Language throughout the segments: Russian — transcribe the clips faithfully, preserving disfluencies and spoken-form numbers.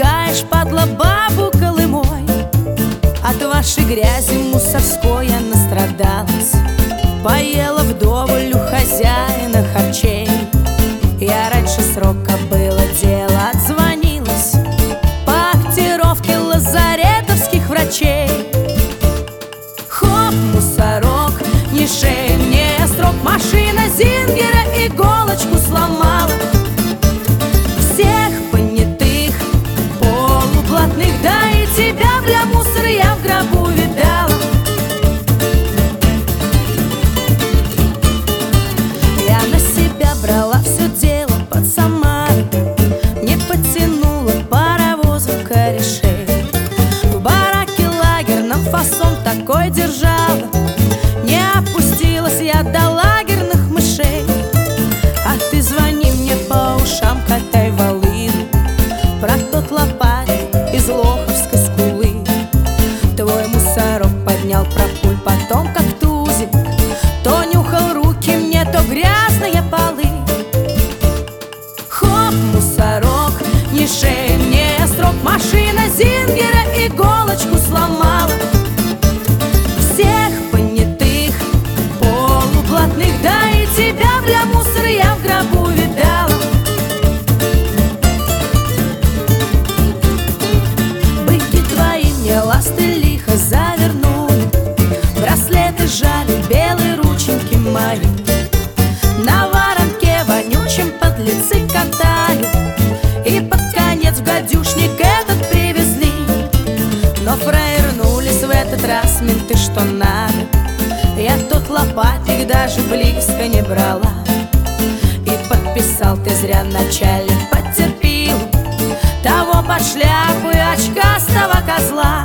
Ругаешь, падла, бабу Колымой. От вашей грязи мусорской я настрадалась. Поела вдоволь у хозяина харчей. Я раньше срока было дело, отзвонилась по актировке лазаретовских врачей. Хоп, мусорок, не шей мне срок. Машина Зингера иголочку сломала. Всех понятых, полублатных, да и тебя, бля, мусор, я в гробу видала. Я на себя брала все дело под Самару, не подтянула паровозом корешей. В бараке лагерном фасон такой держала, не опустилась я до лагерных мышей. А ты звони мне по ушам, катай волыну про тот лопатик из Лоховской скулы. Твой мусорок поднял пропуль потом, как тузик, то нюхал руки мне, то грязные полы. Хоп, мусорок, не шей мне срок. Машина Зингера иголочку сломала. Всех понятых, полублатных, да и тебя, бля, мусор, я в гробу видала. Быки твои мне ласты лихо завернули, браслеты жали, белые рученьки мои. На воронке вонючем подлецы катали, и под конец в гадюшник этот привезли. Но фраернулись в этот раз менты что надо. Я тот лопатик даже близко не брала. И подписал ты зря начальник потерпил того под шляпу и очкастого козла.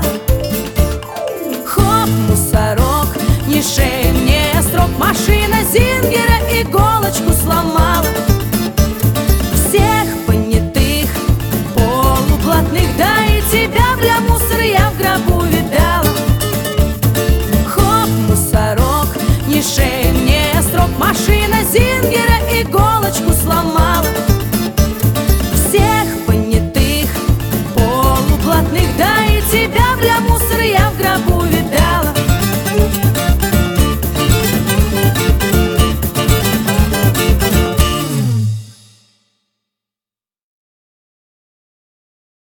Хоп, мусорок, не шей мне срок. Машина Зингера иголочку сломала. Всех понятых, полублатных, да и тебя, бля, мусор, я в гробу видала. Хоп, мусорок, не шей мне срок. Машина Зингера иголочку сломала.